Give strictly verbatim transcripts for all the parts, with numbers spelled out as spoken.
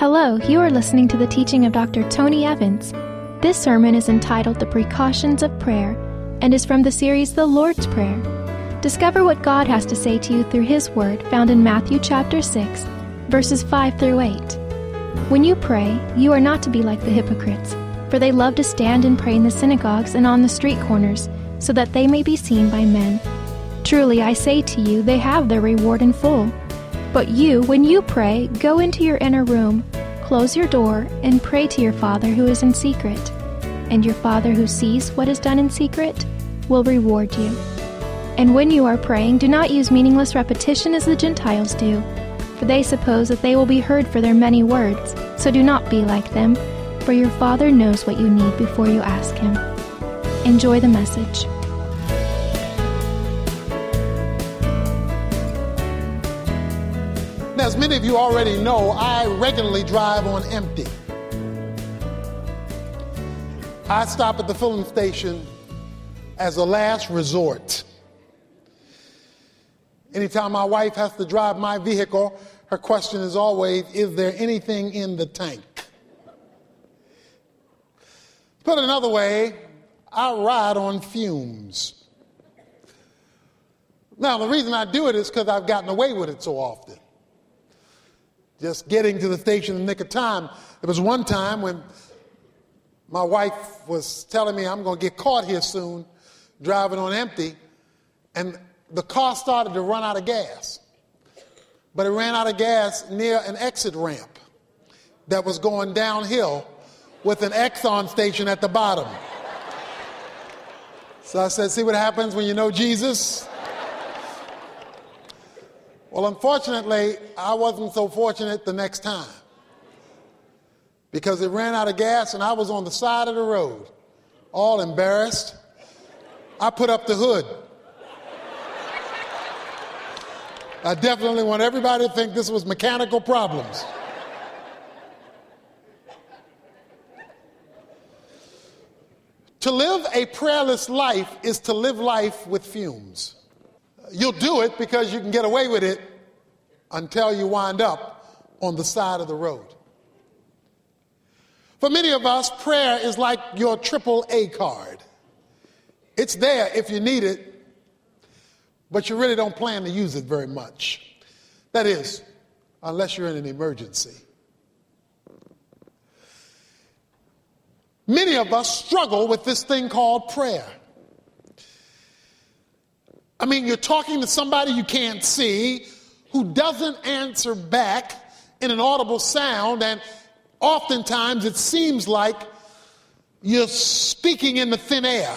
Hello, you are listening to the teaching of Doctor Tony Evans. This sermon is entitled The Precautions of Prayer and is from the series The Lord's Prayer. Discover what God has to say to you through His Word found in Matthew chapter six, verses five through eight. When you pray, you are not to be like the hypocrites, for they love to stand and pray in the synagogues and on the street corners, so that they may be seen by men. Truly, I say to you, they have their reward in full. But you, when you pray, go into your inner room, close your door, and pray to your Father who is in secret. And your Father who sees what is done in secret will reward you. And when you are praying, do not use meaningless repetition as the Gentiles do, for they suppose that they will be heard for their many words. So do not be like them, for your Father knows what you need before you ask Him. Enjoy the message. As many of you already know, I regularly drive on empty. I stop at the filling station as a last resort. Anytime my wife has to drive my vehicle, her question is always, is there anything in the tank? Put another way, I ride on fumes. Now, the reason I do it is because I've gotten away with it so often. Just getting to the station in the nick of time. There was one time when my wife was telling me I'm going to get caught here soon driving on empty, and the car started to run out of gas. But it ran out of gas near an exit ramp that was going downhill with an Exxon station at the bottom. So I said, see what happens when you know Jesus? Well, unfortunately, I wasn't so fortunate the next time because it ran out of gas and I was on the side of the road, all embarrassed. I put up the hood. I definitely want everybody to think this was mechanical problems. To live a prayerless life is to live life with fumes. You'll do it because you can get away with it until you wind up on the side of the road. For many of us, prayer is like your triple A card. It's there if you need it, but you really don't plan to use it very much. That is, unless you're in an emergency. Many of us struggle with this thing called prayer. I mean, you're talking to somebody you can't see who doesn't answer back in an audible sound, and oftentimes it seems like you're speaking in the thin air.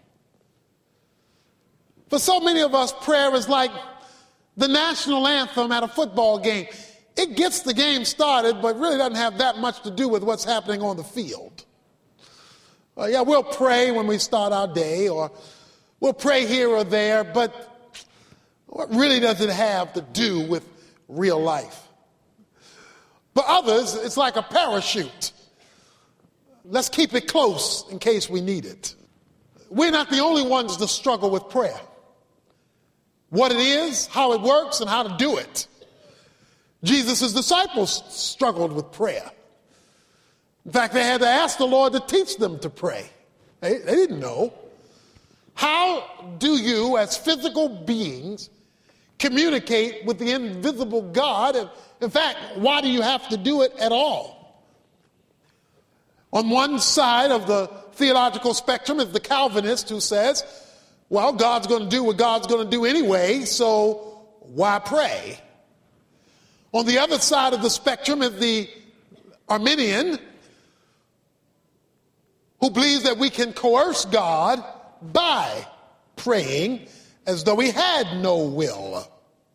For so many of us, prayer is like the national anthem at a football game. It gets the game started, but really doesn't have that much to do with what's happening on the field. Uh, yeah, we'll pray when we start our day, or we'll pray here or there, but what really does it have to do with real life? For others, it's like a parachute. Let's keep it close in case we need it. We're not the only ones that struggle with prayer. What it is, how it works, and how to do it. Jesus' disciples struggled with prayer. In fact, they had to ask the Lord to teach them to pray. They, they didn't know. How do you, as physical beings, communicate with the invisible God? And in fact, why do you have to do it at all? On one side of the theological spectrum is the Calvinist who says, well, God's going to do what God's going to do anyway, so why pray? On the other side of the spectrum is the Arminian who believes that we can coerce God by praying as though he had no will.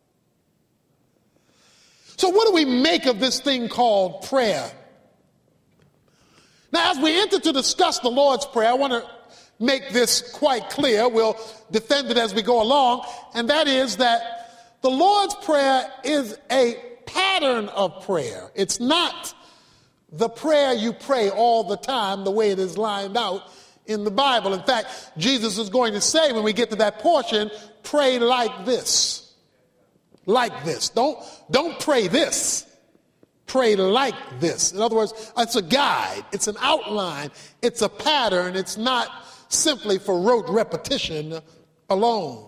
So what do we make of this thing called prayer? Now, as we enter to discuss the Lord's Prayer, I want to make this quite clear. We'll defend it as we go along, and that is that the Lord's Prayer is a pattern of prayer. It's not the prayer you pray all the time the way it is lined out in the Bible. In fact, Jesus is going to say when we get to that portion, pray like this. Like this. Don't, don't pray this. pray like this. In other words, it's a guide, it's an outline, it's a pattern. It's not simply for rote repetition alone.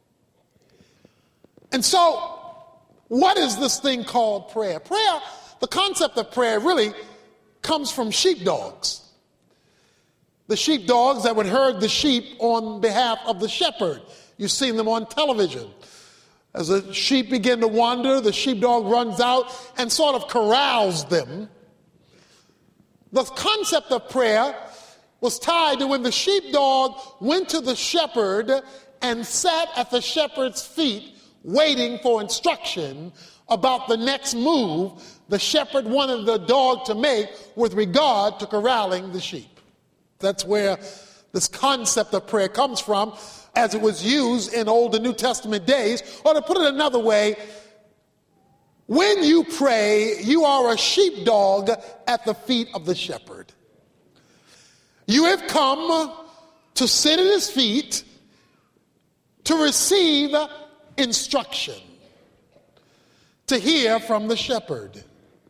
And so, what is this thing called prayer? Prayer, the concept of prayer really comes from sheepdogs. The sheepdogs that would herd the sheep on behalf of the shepherd. You've seen them on television. As the sheep begin to wander, the sheepdog runs out and sort of corrals them. The concept of prayer was tied to when the sheepdog went to the shepherd and sat at the shepherd's feet waiting for instruction about the next move the shepherd wanted the dog to make with regard to corralling the sheep. That's where this concept of prayer comes from, as it was used in Old and New Testament days. Or to put it another way, when you pray, you are a sheepdog at the feet of the shepherd. You have come to sit at his feet to receive instruction, to hear from the shepherd.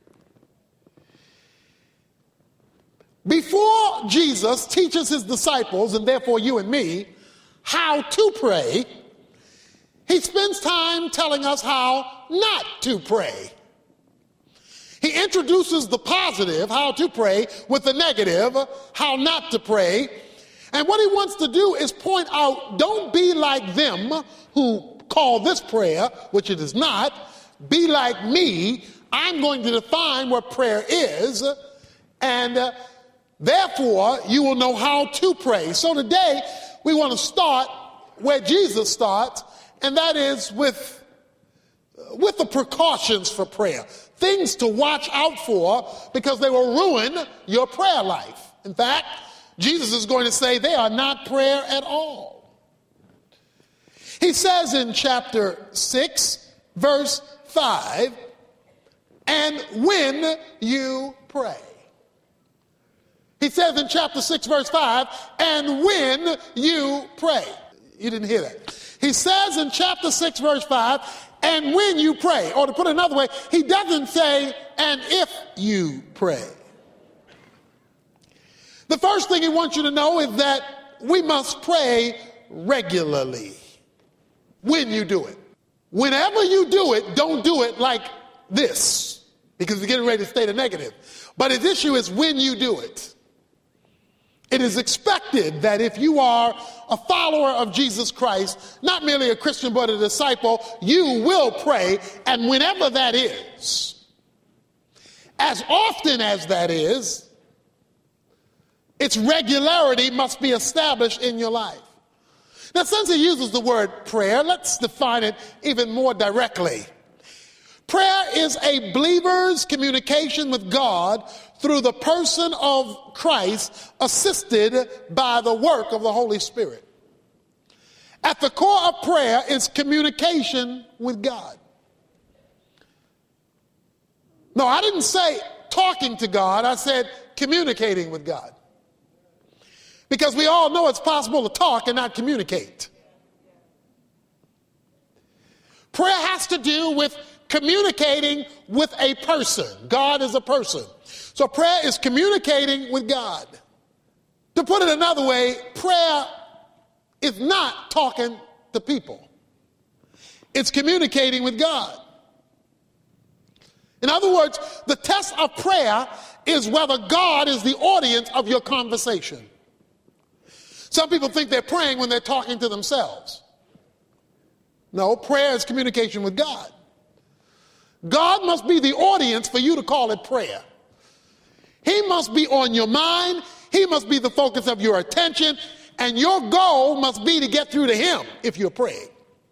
Before Jesus teaches his disciples, and therefore you and me, how to pray, he spends time telling us how not to pray. He introduces the positive, how to pray, with the negative, how not to pray. And what he wants to do is point out, don't be like them who call this prayer, which it is not. Be like me. I'm going to define what prayer is, and uh, therefore you will know how to pray. So today we want to start where Jesus starts, and that is with, with the precautions for prayer. Things to watch out for, because they will ruin your prayer life. In fact, Jesus is going to say they are not prayer at all. He says in chapter six, verse five, and when you pray. He says in chapter six, verse five, and when you pray. You didn't hear that. He says in chapter six, verse five, and when you pray. Or to put it another way, he doesn't say, and if you pray. The first thing he wants you to know is that we must pray regularly when you do it. Whenever you do it, don't do it like this, because you're getting ready to state a negative. But his issue is when you do it. It is expected that if you are a follower of Jesus Christ, not merely a Christian but a disciple, you will pray, and whenever that is, as often as that is, its regularity must be established in your life. Now, since he uses the word prayer, let's define it even more directly. Prayer is a believer's communication with God through the person of Christ, assisted by the work of the Holy Spirit. At the core of prayer is communication with God. No, I didn't say talking to God. I said communicating with God. Because we all know it's possible to talk and not communicate. Prayer has to do with communicating with a person. God is a person. So prayer is communicating with God. To put it another way, prayer is not talking to people. It's communicating with God. In other words, the test of prayer is whether God is the audience of your conversation. Some people think they're praying when they're talking to themselves. No, prayer is communication with God. God must be the audience for you to call it prayer. He must be on your mind. He must be the focus of your attention. And your goal must be to get through to him if you're praying.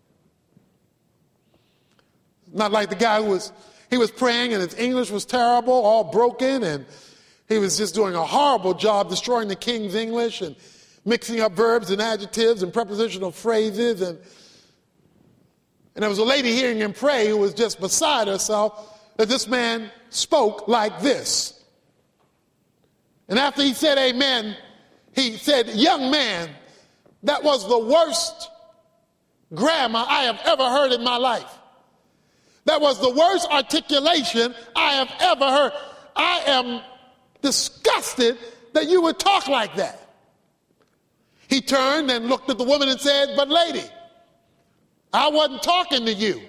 Not like the guy who was, he was praying and his English was terrible, all broken, and he was just doing a horrible job destroying the King's English and mixing up verbs and adjectives and prepositional phrases. And, and there was a lady hearing him pray who was just beside herself that this man spoke like this. And after he said amen, he said, young man, that was the worst grammar I have ever heard in my life. That was the worst articulation I have ever heard. I am disgusted that you would talk like that. He turned and looked at the woman and said, but lady, I wasn't talking to you.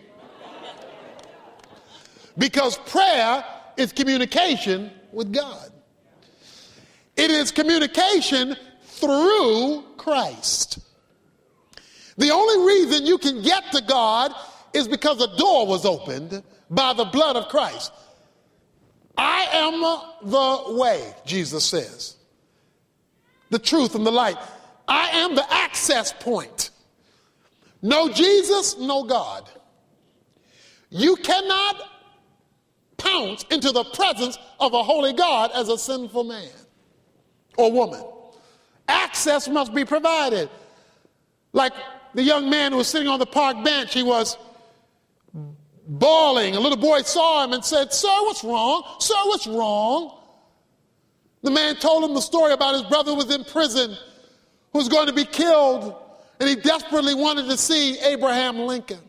Because prayer is communication with God. It is communication through Christ. The only reason you can get to God is because a door was opened by the blood of Christ. I am the way, Jesus says, the truth and the light. I am the access point. No Jesus, no God. You cannot pounce into the presence of a holy God as a sinful man or woman. Access must be provided. Like the young man who was sitting on the park bench, he was bawling. A little boy saw him and said, sir, what's wrong? Sir, what's wrong? The man told him the story about his brother who was in prison, who was going to be killed, and he desperately wanted to see Abraham Lincoln,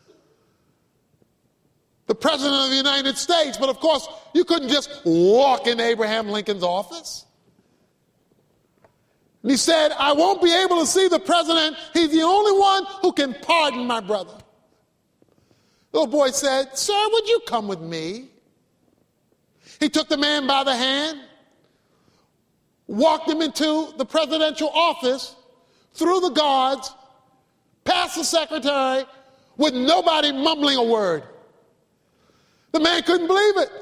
the president of the United States. But of course, you couldn't just walk into Abraham Lincoln's office. And he said, I won't be able to see the president. He's the only one who can pardon my brother. The little boy said, sir, would you come with me? He took the man by the hand, walked him into the presidential office, through the guards, past the secretary, with nobody mumbling a word. The man couldn't believe it.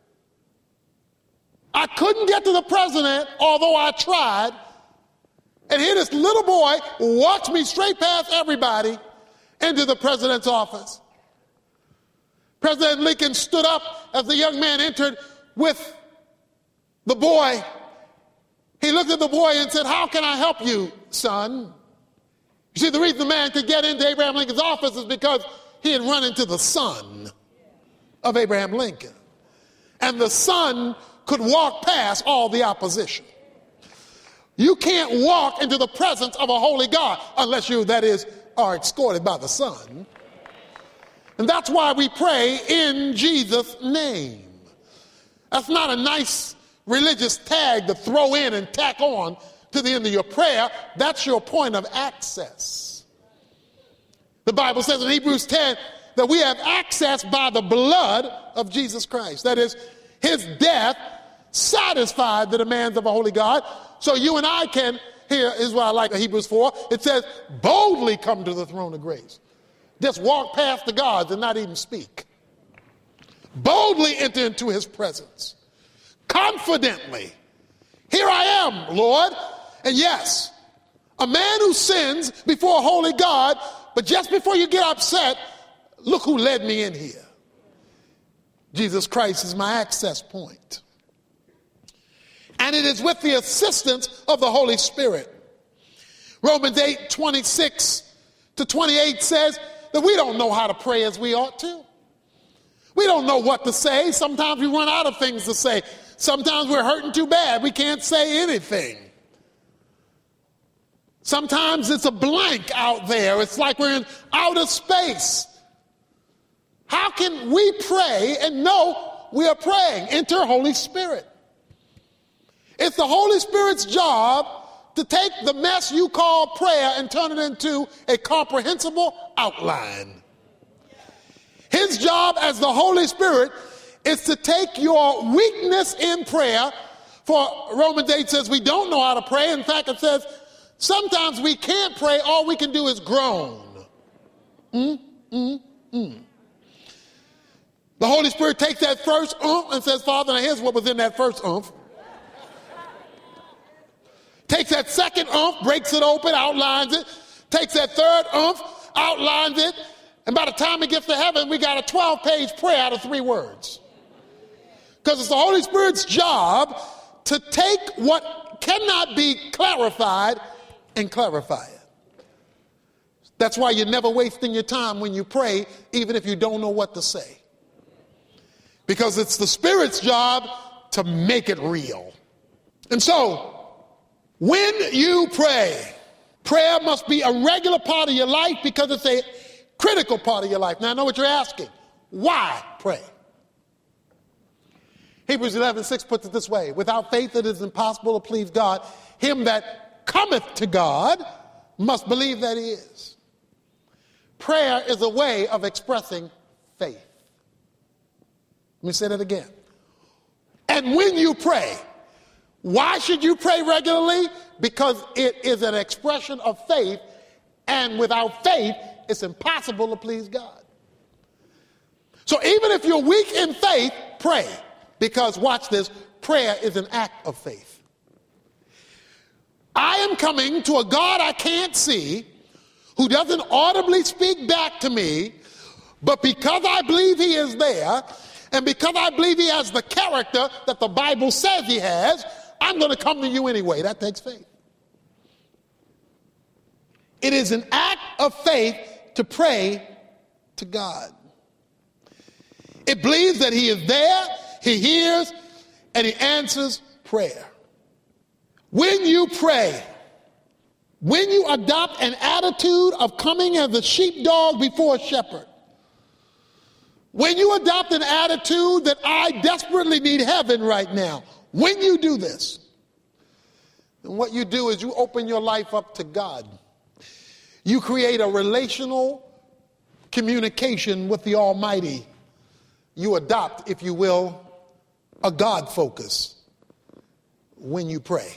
I couldn't get to the president, although I tried. And here this little boy walks me straight past everybody into the president's office. President Lincoln stood up as the young man entered with the boy. He looked at the boy and said, how can I help you, son? You see, the reason the man could get into Abraham Lincoln's office is because he had run into the son of Abraham Lincoln. And the son could walk past all the opposition. You can't walk into the presence of a holy God unless you, that is, are escorted by the Son. And that's why we pray in Jesus' name. That's not a nice religious tag to throw in and tack on to the end of your prayer. That's your point of access. The Bible says in Hebrews ten that we have access by the blood of Jesus Christ. That is, his death satisfied the demands of a holy God. So you and I can, here is what I like in Hebrews four, it says, boldly come to the throne of grace. Just walk past the gods and not even speak. Boldly enter into his presence. Confidently. Here I am, Lord. And yes, a man who sins before a holy God, but just before you get upset, look who led me in here. Jesus Christ is my access point. And it is with the assistance of the Holy Spirit. Romans eight, twenty-six to twenty-eight says that we don't know how to pray as we ought to. We don't know what to say. Sometimes we run out of things to say. Sometimes we're hurting too bad. We can't say anything. Sometimes it's a blank out there. It's like we're in outer space. How can we pray and know we are praying? Enter Holy Spirit. It's the Holy Spirit's job to take the mess you call prayer and turn it into a comprehensible outline. His job as the Holy Spirit is to take your weakness in prayer, for Romans eight says we don't know how to pray. In fact, it says sometimes we can't pray. All we can do is groan. Mm, mm, mm. The Holy Spirit takes that first oomph and says, Father, now here's what was in that first oomph. Takes that second oomph, breaks it open, outlines it. Takes that third oomph, outlines it. And by the time it gets to heaven, we got a twelve-page prayer out of three words. Because it's the Holy Spirit's job to take what cannot be clarified and clarify it. That's why you're never wasting your time when you pray, even if you don't know what to say. Because it's the Spirit's job to make it real. And so, when you pray, prayer must be a regular part of your life because it's a critical part of your life. Now, I know what you're asking. why pray. Hebrews eleven six puts it this way: without faith it is impossible to please God. Him that cometh to God must believe that he is. Prayer is a way of expressing faith. Let me say that again. And when you pray, why should you pray regularly? Because it is an expression of faith, and without faith, it's impossible to please God. So even if you're weak in faith, pray. Because, watch this, prayer is an act of faith. I am coming to a God I can't see, who doesn't audibly speak back to me, but because I believe he is there, and because I believe he has the character that the Bible says he has, I'm going to come to you anyway. That takes faith. It is an act of faith to pray to God. It believes that he is there, he hears, and he answers prayer. When you pray, when you adopt an attitude of coming as a sheepdog before a shepherd, when you adopt an attitude that I desperately need heaven right now, when you do this, then what you do is you open your life up to God. You create a relational communication with the Almighty. You adopt, if you will, a God focus when you pray.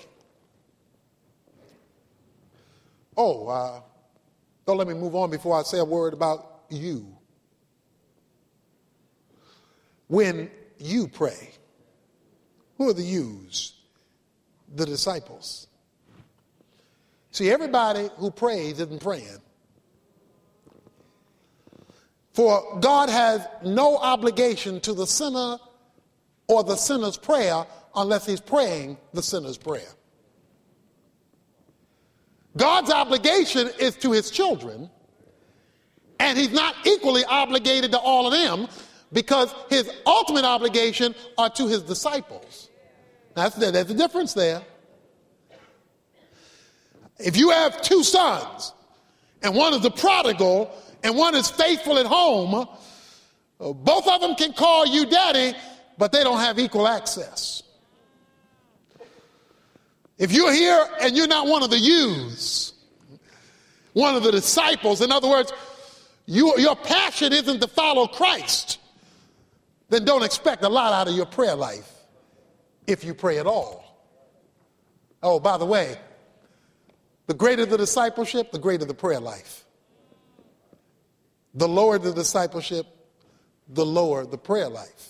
Oh, uh, don't let me move on before I say a word about you. When you pray, who are the yous? The disciples. See, everybody who prays isn't praying. For God has no obligation to the sinner or the sinner's prayer unless he's praying the sinner's prayer. God's obligation is to his children, and he's not equally obligated to all of them, because his ultimate obligation are to his disciples. That's, there's a difference there. If you have two sons, and one is the prodigal, and one is faithful at home, both of them can call you daddy, but they don't have equal access. If you're here and you're not one of the yous, one of the disciples, in other words, you, your passion isn't to follow Christ, then don't expect a lot out of your prayer life if you pray at all. Oh, by the way, the greater the discipleship, the greater the prayer life. The lower the discipleship, the lower the prayer life.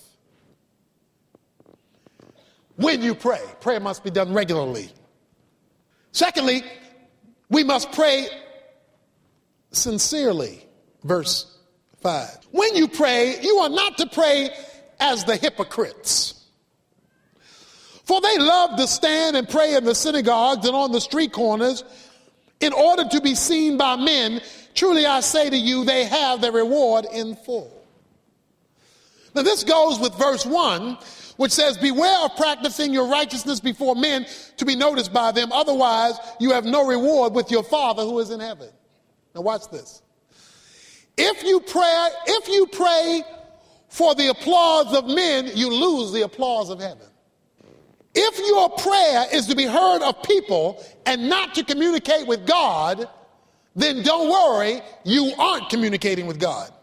When you pray, prayer must be done regularly. Secondly, we must pray sincerely. Verse five. When you pray, you are not to pray as the hypocrites. For they love to stand and pray in the synagogues and on the street corners in order to be seen by men. Truly I say to you, they have their reward in full. Now this goes with verse one, which says, beware of practicing your righteousness before men to be noticed by them. Otherwise, you have no reward with your Father who is in heaven. Now watch this. If you pray, if you pray for the applause of men, you lose the applause of heaven. If your prayer is to be heard of people and not to communicate with God, then don't worry, you aren't communicating with God.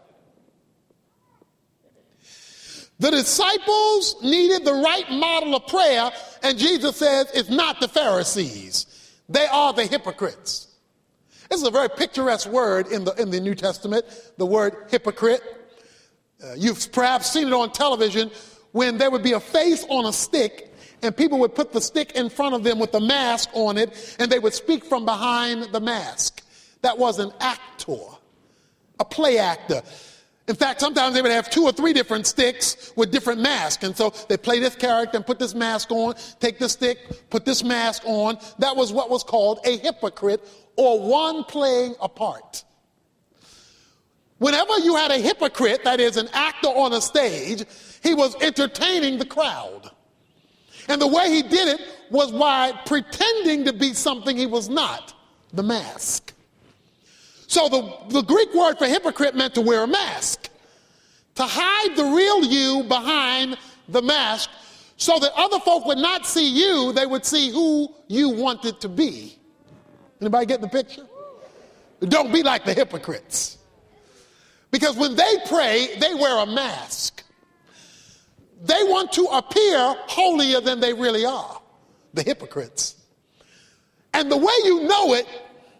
The disciples needed the right model of prayer, and Jesus says it's not the Pharisees. They are the hypocrites. This is a very picturesque word in the, in the New Testament, the word hypocrite. Uh, you've perhaps seen it on television when there would be a face on a stick, and people would put the stick in front of them with the mask on it, and they would speak from behind the mask. That was an actor, a play actor. In fact, sometimes they would have two or three different sticks with different masks. And so they play this character and put this mask on, take the stick, put this mask on. That was what was called a hypocrite, or one playing a part. Whenever you had a hypocrite, that is an actor on a stage, he was entertaining the crowd. And the way he did it was by pretending to be something he was not, the mask. So the, the Greek word for hypocrite meant to wear a mask. to hide the real you behind the mask so that other folk would not see you, they would see who you wanted to be. Anybody get the picture? Don't be like the hypocrites. Because when they pray, they wear a mask. They want to appear holier than they really are, the hypocrites. And the way you know it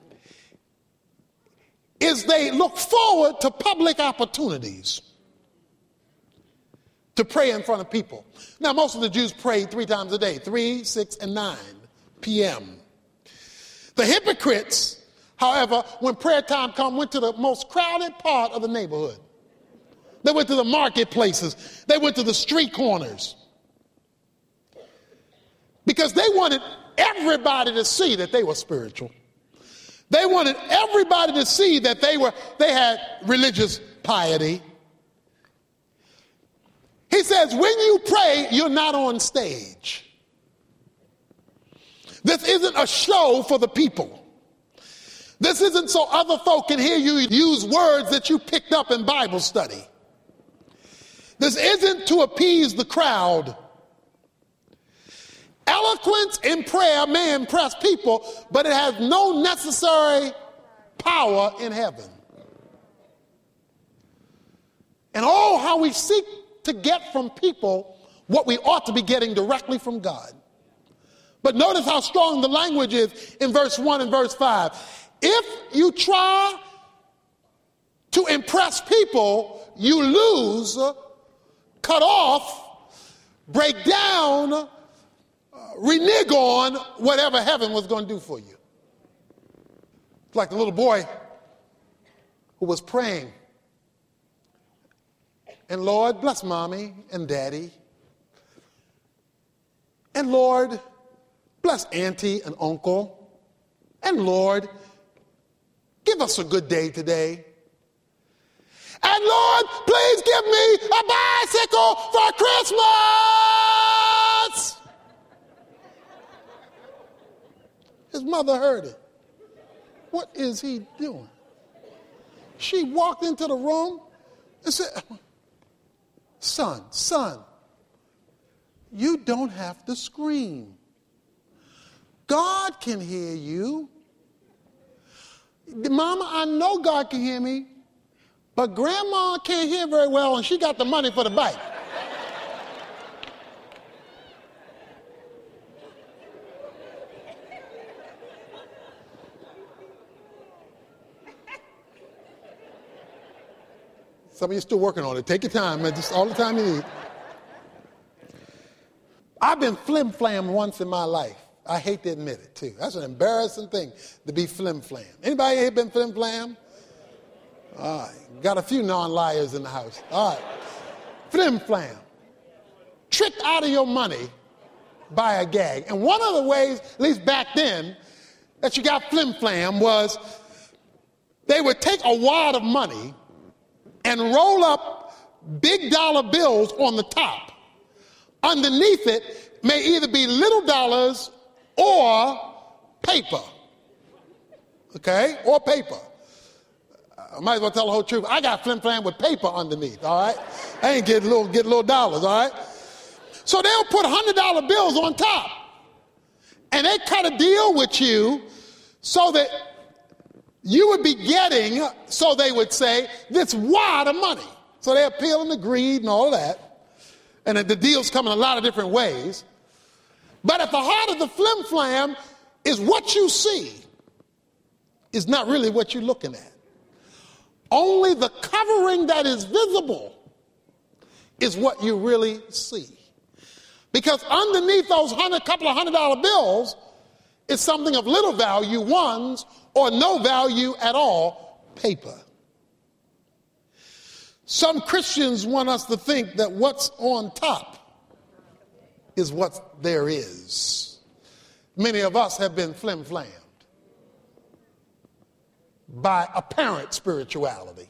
is they look forward to public opportunities to pray in front of people. Now, most of the Jews prayed three times a day, three, six, and nine p.m. The hypocrites, however, when prayer time come, went to the most crowded part of the neighborhood. They went to the marketplaces. They went to the street corners. Because they wanted everybody to see that they were spiritual. They wanted everybody to see that they were they had religious piety. He says, when you pray, you're not on stage. This isn't a show for the people. This isn't so other folk can hear you use words that you picked up in Bible study. This isn't to appease the crowd. Eloquence in prayer may impress people, but it has no necessary power in heaven. And oh, how we seek to get from people what we ought to be getting directly from God. But notice how strong the language is in verse one and verse five. If you try to impress people, you lose, cut off, break down, uh, renege on whatever heaven was going to do for you. It's like the little boy who was praying. And Lord, bless mommy and daddy. And Lord, bless auntie and uncle. And Lord, give us a good day today. And Lord, please give me a bicycle for Christmas. His mother heard it. What is he doing? She walked into the room and said, son, son, you don't have to scream. God can hear you. Mama, I know God can hear me, but grandma can't hear very well and she got the money for the bike. Some of you still working on it. Take your time, man. Just all the time you need. I've been flim-flam once in my life. I hate to admit it, too. That's an embarrassing thing to be flim-flam. Anybody here been flim-flam? All right. Got a few non-liars in the house. All right. Flim-flam. Tricked out of your money by a gag. And one of the ways, at least back then, that you got flim-flam was they would take a wad of money and roll up big dollar bills on the top. Underneath it may either be little dollars or paper. Okay? Or paper. I might as well tell the whole truth. I got flim-flam with paper underneath, all right? I ain't getting little, get little dollars, all right? So they'll put one hundred dollar bills on top. And they cut a deal with you so that you would be getting, so they would say, this wad of money. So they're appealing to greed and all that. And the deals come in a lot of different ways. But at the heart of the flim-flam is what you see is not really what you're looking at. Only the covering that is visible is what you really see. Because underneath those hundred, couple of hundred dollar bills is something of little value, ones, or no value at all, paper. Some Christians want us to think that what's on top is what there is. Many of us have been flim-flammed by apparent spirituality,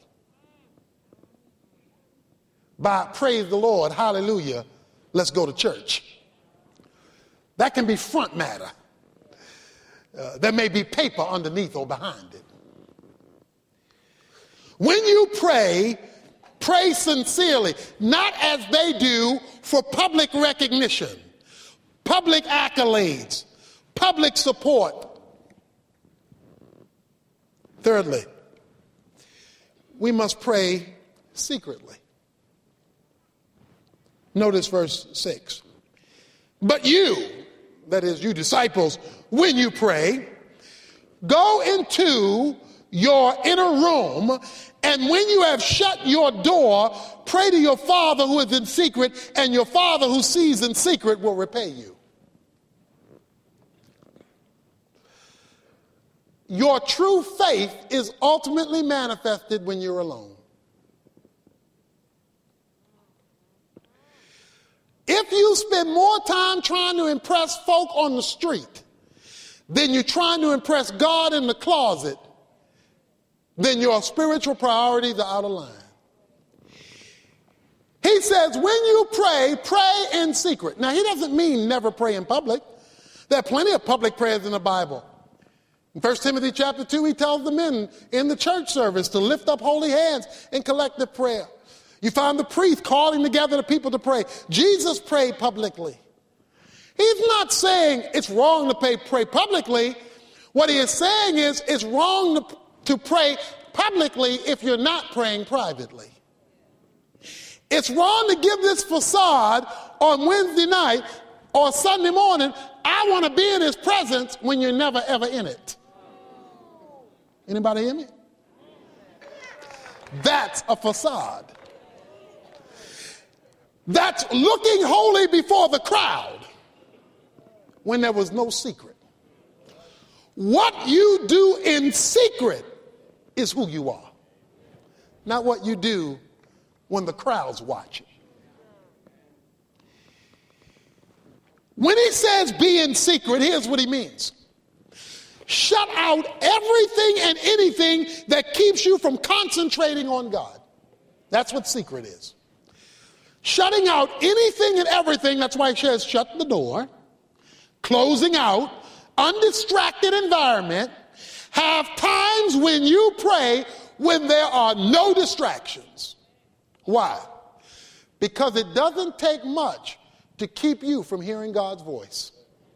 by praise the Lord, hallelujah, let's go to church. That can be front matter. Uh, there may be paper underneath or behind it. When you pray, Pray sincerely, not as they do for public recognition, public accolades, public support. Thirdly, we must pray secretly. Notice verse six. But you, that is you disciples, when you pray, go into your inner room, and when you have shut your door, pray to your Father who is in secret, and your Father who sees in secret will repay you. Your true faith is ultimately manifested when you're alone. If you spend more time trying to impress folk on the street than you're trying to impress God in the closet, then your spiritual priorities are out of line. He says, when you pray, pray in secret. Now, he doesn't mean never pray in public. There are plenty of public prayers in the Bible. In First Timothy chapter two, he tells the men in the church service to lift up holy hands in collective prayer. You find the priest calling together the people to pray. Jesus prayed publicly. He's not saying it's wrong to pray, pray publicly. What he is saying is it's wrong to, to pray publicly if you're not praying privately. It's wrong to give this facade on Wednesday night or Sunday morning. I want to be in his presence when you're never ever in it. Anybody hear me? That's a facade. That's looking holy before the crowd when there was no secret. What you do in secret is who you are, not what you do when the crowd's watching. When he says be in secret, here's what he means. Shut out everything and anything that keeps you from concentrating on God. That's what secret is. Shutting out anything and everything, that's why he says shut the door, closing out, undistracted environment, have times when you pray when there are no distractions. Why? Because it doesn't take much to keep you from hearing God's voice.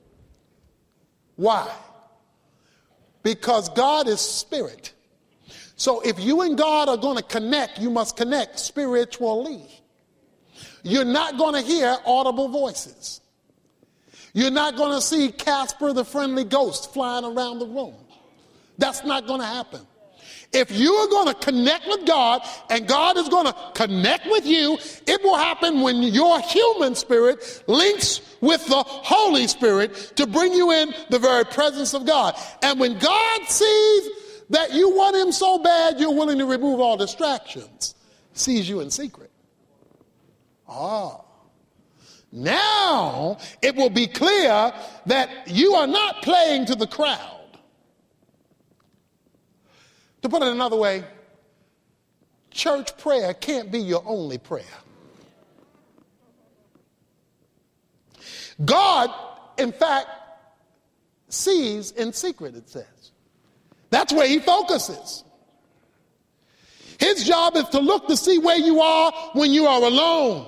Why? Because God is spirit. So if you and God are going to connect, you must connect spiritually. You're not going to hear audible voices. You're not going to see Casper the friendly ghost flying around the room. That's not going to happen. If you are going to connect with God and God is going to connect with you, it will happen when your human spirit links with the Holy Spirit to bring you in the very presence of God. And when God sees that you want him so bad you're willing to remove all distractions, he sees you in secret. Ah. Now it will be clear that you are not playing to the crowd. To put it another way, church prayer can't be your only prayer. God, in fact, sees in secret, it says. That's where he focuses. His job is to look to see where you are when you are alone.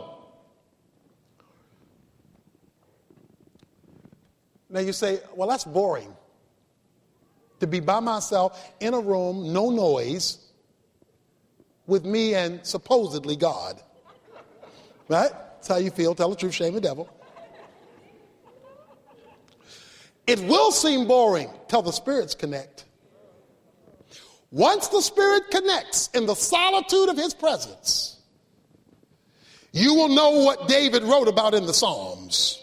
Now you say, well, that's boring. To be by myself in a room, no noise, with me and supposedly God. Right? That's how you feel. Tell the truth, shame the devil. It will seem boring till the spirits connect. Once the Spirit connects in the solitude of his presence, you will know what David wrote about in the Psalms.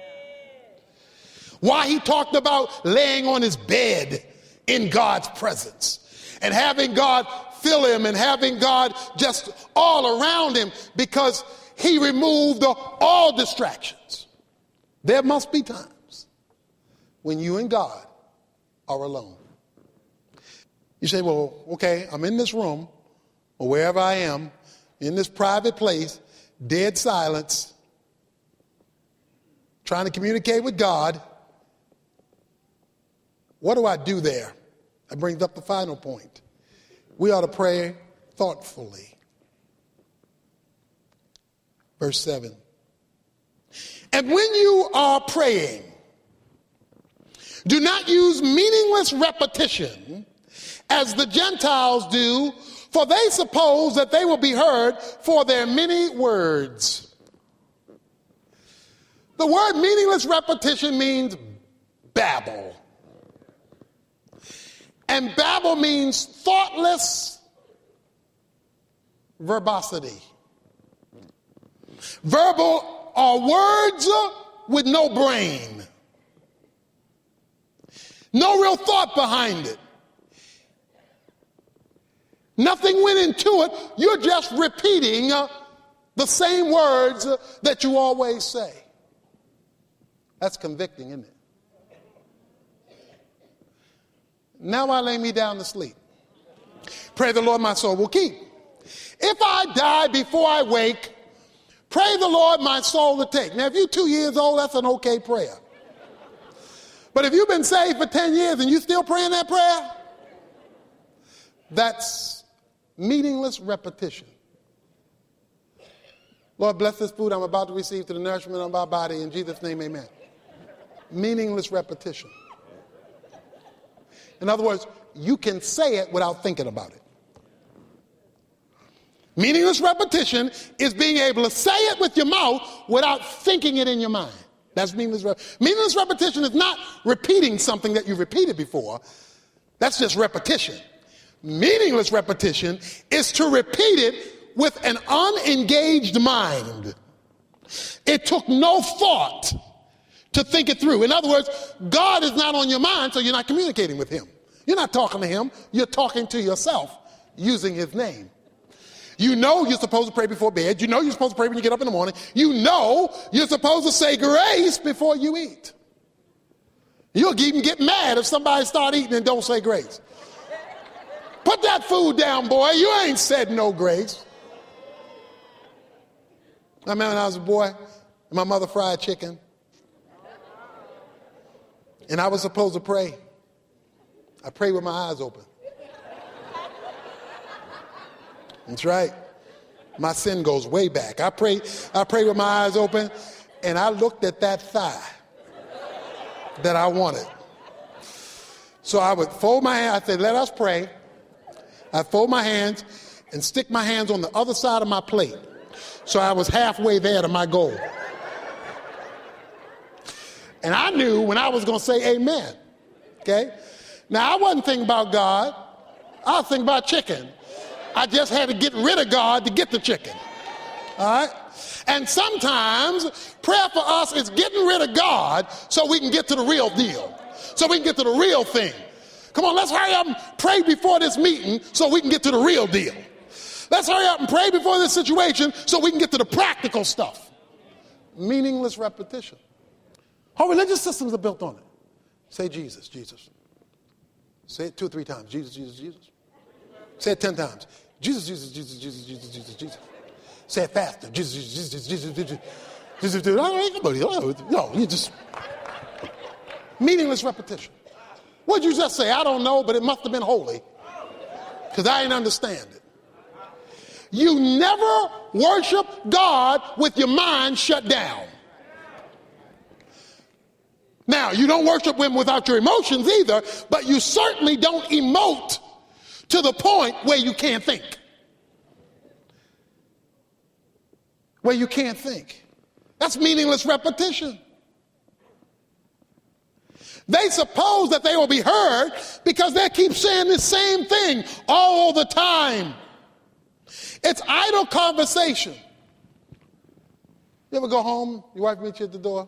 Why he talked about laying on his bed in God's presence and having God fill him and having God just all around him, because he removed all distractions. There must be times when you and God are alone. You say, well, okay, I'm in this room or wherever I am, in this private place, dead silence, trying to communicate with God. What do I do there? That brings up the final point. We ought to pray thoughtfully. Verse seven. And when you are praying, do not use meaningless repetition as the Gentiles do, for they suppose that they will be heard for their many words. The word meaningless repetition means babble. And babble means thoughtless verbosity. Verbal are words with no brain. No real thought behind it. Nothing went into it. You're just repeating uh, the same words uh, that you always say. That's convicting, isn't it? Now I lay me down to sleep. Pray the Lord my soul will keep. If I die before I wake, pray the Lord my soul to take. Now if you're two years old, that's an okay prayer. But if you've been saved for ten years and you're still praying that prayer, that's meaningless repetition. Lord, bless this food I'm about to receive to the nourishment of my body. In Jesus' name, amen. Meaningless repetition. In other words, you can say it without thinking about it. Meaningless repetition is being able to say it with your mouth without thinking it in your mind. That's meaningless repetition. Meaningless repetition is not repeating something that you repeated before. That's just repetition. Meaningless repetition is to repeat it with an unengaged mind. It took no thought to think it through. In other words, God is not on your mind, so you're not communicating with him. You're not talking to him. You're talking to yourself using his name. You know you're supposed to pray before bed. You know you're supposed to pray when you get up in the morning. You know you're supposed to say grace before you eat. You'll even get mad if somebody start eating and don't say grace. Put that food down, boy. You ain't said no grace. I remember when I was a boy, and my mother fried chicken. And I was supposed to pray. I prayed with my eyes open. That's right. My sin goes way back. I prayed, I prayed with my eyes open, and I looked at that thigh that I wanted. So I would fold my hands. I said, let us pray. I fold my hands and stick my hands on the other side of my plate. So I was halfway there to my goal. And I knew when I was going to say amen. Okay? Now, I wasn't thinking about God. I was thinking about chicken. I just had to get rid of God to get the chicken. All right? And sometimes prayer for us is getting rid of God so we can get to the real deal. So we can get to the real thing. Come on, let's hurry up and pray before this meeting so we can get to the real deal. Let's hurry up and pray before this situation so we can get to the practical stuff. Meaningless repetition. Our religious systems are built on it. Say Jesus, Jesus. Say it two or three times. Jesus, Jesus, Jesus. Say it ten times. Jesus, Jesus, Jesus, Jesus, Jesus, Jesus, Jesus. Say it faster. Jesus, Jesus, Jesus, Jesus, Jesus. Jesus, Jesus. No, you just meaningless repetition. What'd you just say? I don't know, but it must have been holy because I didn't understand it. You never worship God with your mind shut down. Now, you don't worship him without your emotions either, but you certainly don't emote to the point where you can't think. Where you can't think. That's meaningless repetition. They suppose that they will be heard because they keep saying the same thing all the time. It's idle conversation. You ever go home, your wife meets you at the door,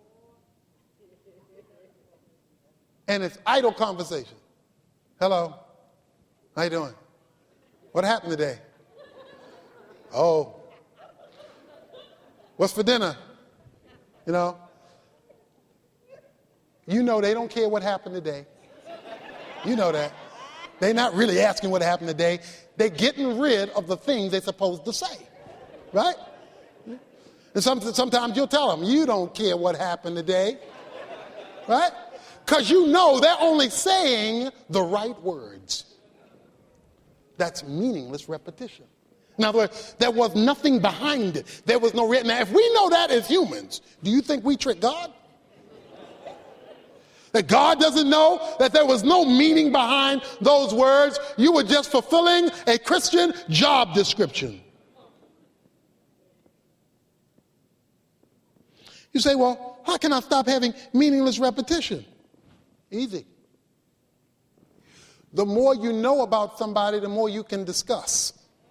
and it's idle conversation. Hello, how you doing? What happened today? Oh, what's for dinner? You know, you know they don't care what happened today. You know that. They're not really asking what happened today. They're getting rid of the things they're supposed to say, right? And some, sometimes you'll tell them, you don't care what happened today, right? Because you know they're only saying the right words. That's meaningless repetition. In other words, there was nothing behind it. There was no written. Now, if we know that as humans, do you think we trick God? That God doesn't know that there was no meaning behind those words? You were just fulfilling a Christian job description. You say, well, how can I stop having meaningless repetition? Easy. The more you know about somebody, the more you can discuss.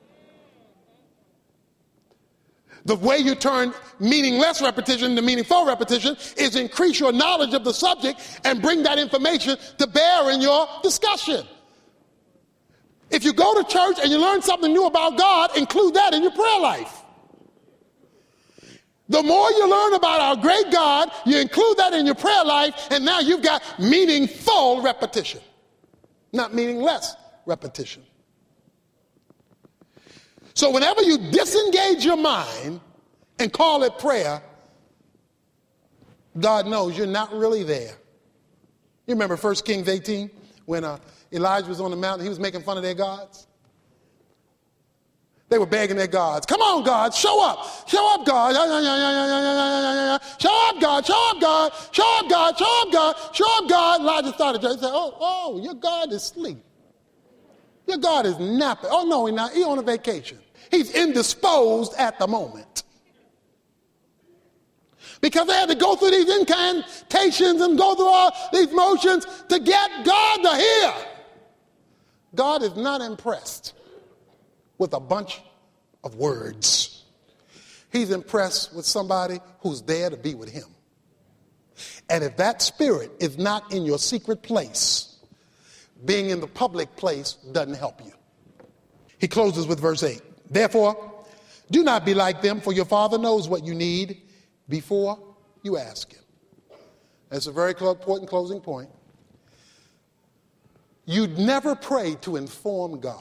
The way you turn meaningless repetition to meaningful repetition is increase your knowledge of the subject and bring that information to bear in your discussion. If you go to church and you learn something new about God, include that in your prayer life. The more you learn about our great God, you include that in your prayer life, and now you've got meaningful repetition, not meaningless repetition. So whenever you disengage your mind and call it prayer, God knows you're not really there. You remember First Kings eighteen when uh, Elijah was on the mountain, he was making fun of their gods? They were begging their gods, come on, God, show up. Show up, God. Show up, God. Show up, God. Show up, God. Show up, God. Show up, God. Elijah started to say, oh, oh, your God is asleep. Your God is napping. Oh, no, he's not. He's on a vacation. He's indisposed at the moment. Because they had to go through these incantations and go through all these motions to get God to hear. God is not impressed with a bunch of words. He's impressed with somebody who's there to be with him. And if that spirit is not in your secret place, being in the public place doesn't help you. He closes with verse eight. Therefore, do not be like them, for your Father knows what you need before you ask him. That's a very important closing point. You'd never pray to inform God.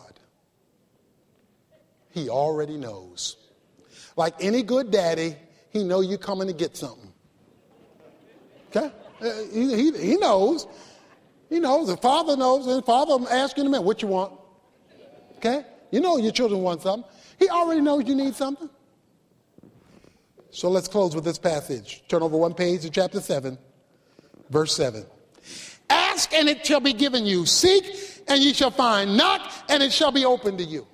He already knows. Like any good daddy, he know you coming to get something. Okay? Uh, he, he, he knows. He knows. The father knows. And the father asking him, what you want? Okay? You know your children want something. He already knows you need something. So let's close with this passage. Turn over one page to chapter seven, verse seven. Ask and it shall be given you. Seek and ye shall find. Knock and it shall be opened to you.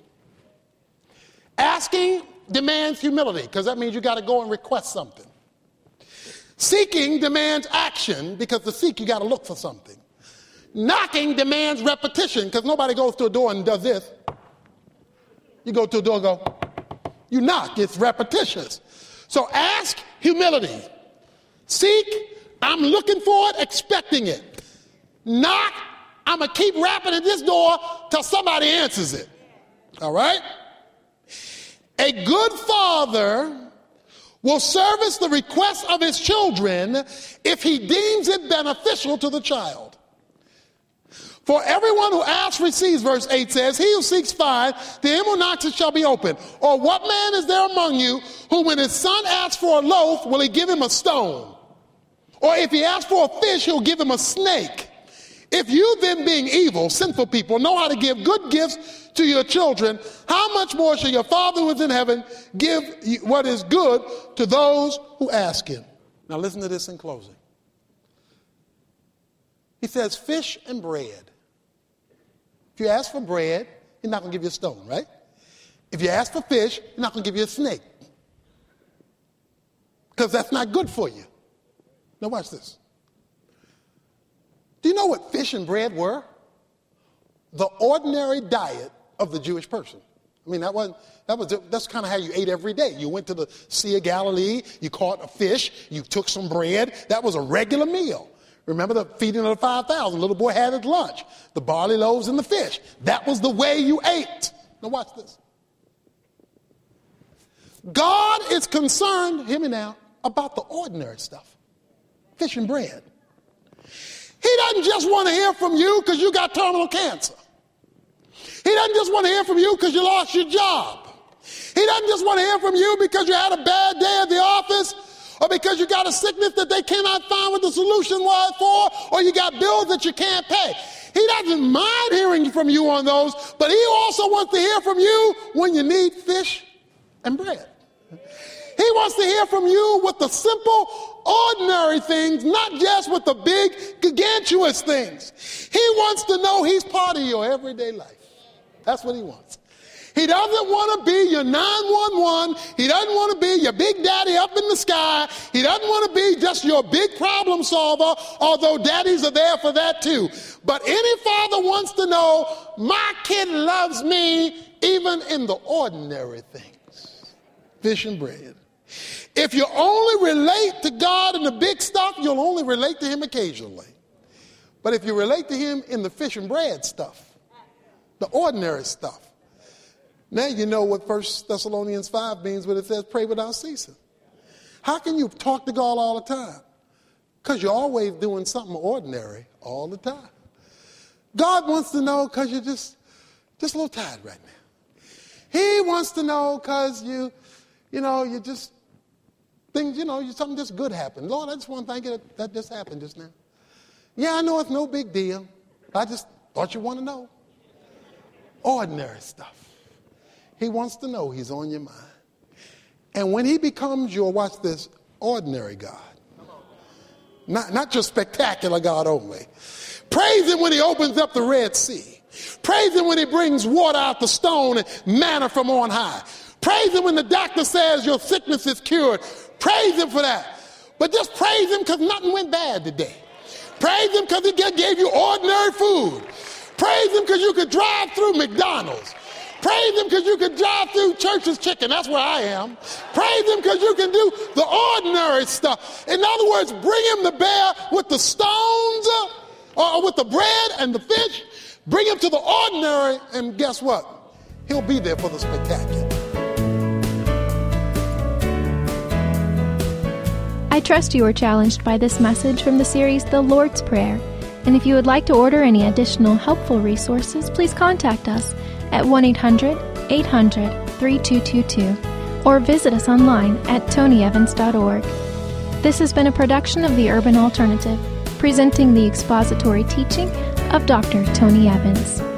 Asking demands humility, because that means you got to go and request something. Seeking demands action, because to seek you got to look for something. Knocking demands repetition, because nobody goes to a door and does this. You go to a door and go, you knock, it's repetitious. So ask, humility. Seek, I'm looking for it, expecting it. Knock, I'm going to keep rapping at this door till somebody answers it. All right? A good father will service the requests of his children if he deems it beneficial to the child. For everyone who asks receives, verse eight says, he who seeks finds, to him who knocks it shall be open. Or what man is there among you who when his son asks for a loaf, will he give him a stone? Or if he asks for a fish, he'll give him a snake. If you then being evil, sinful people, know how to give good gifts to your children, how much more shall your Father who is in heaven give what is good to those who ask him? Now listen to this in closing. He says fish and bread. If you ask for bread, he's not going to give you a stone, right? If you ask for fish, he's not going to give you a snake. Because that's not good for you. Now watch this. Do you know what fish and bread were? The ordinary diet of the Jewish person. I mean, that wasn't, that was, that's kind of how you ate every day. You went to the Sea of Galilee, you caught a fish, you took some bread. That was a regular meal. Remember the feeding of the five thousand? Little boy had his lunch. The barley loaves and the fish. That was the way you ate. Now watch this. God is concerned, hear me now, about the ordinary stuff. Fish and bread. He doesn't just want to hear from you because you got terminal cancer. He doesn't just want to hear from you because you lost your job. He doesn't just want to hear from you because you had a bad day at the office, or because you got a sickness that they cannot find what the solution was for, or you got bills that you can't pay. He doesn't mind hearing from you on those, but he also wants to hear from you when you need fish and bread. He wants to hear from you with the simple, ordinary things, not just with the big, gargantuous things. He wants to know he's part of your everyday life. That's what he wants. He doesn't want to be your nine one one. He doesn't want to be your big daddy up in the sky. He doesn't want to be just your big problem solver, although daddies are there for that too. But any father wants to know, my kid loves me even in the ordinary things. Fish and bread. If you only relate to God in the big stuff, you'll only relate to him occasionally. But if you relate to him in the fish and bread stuff, the ordinary stuff, now you know what First Thessalonians five means when it says pray without ceasing. How can you talk to God all the time? Because you're always doing something ordinary all the time. God wants to know because you're just, just a little tired right now. He wants to know because you, you know, you just, things, you know, you, something just good happened. Lord, I just want to thank you that, that just happened just now. Yeah, I know it's no big deal. I just thought you want to know. Ordinary stuff. He wants to know he's on your mind. And when he becomes your, watch this, ordinary God, not, not your spectacular God only. Praise him when he opens up the Red Sea. Praise him when he brings water out the stone and manna from on high. Praise him when the doctor says your sickness is cured. Praise him for that. But just praise him because nothing went bad today. Praise him because he gave you ordinary food. Praise him because you could drive through McDonald's. Praise him because you can drive through Church's Chicken. That's where I am. Praise him because you can do the ordinary stuff. In other words, bring him to bear with the stones uh, or with the bread and the fish. Bring him to the ordinary, and guess what? He'll be there for the spectacular. I trust you were challenged by this message from the series The Lord's Prayer. And if you would like to order any additional helpful resources, please contact us at one eight hundred eight hundred thirty-two twenty-two or visit us online at tony evans dot org. This has been a production of the Urban Alternative, presenting the expository teaching of Doctor Tony Evans.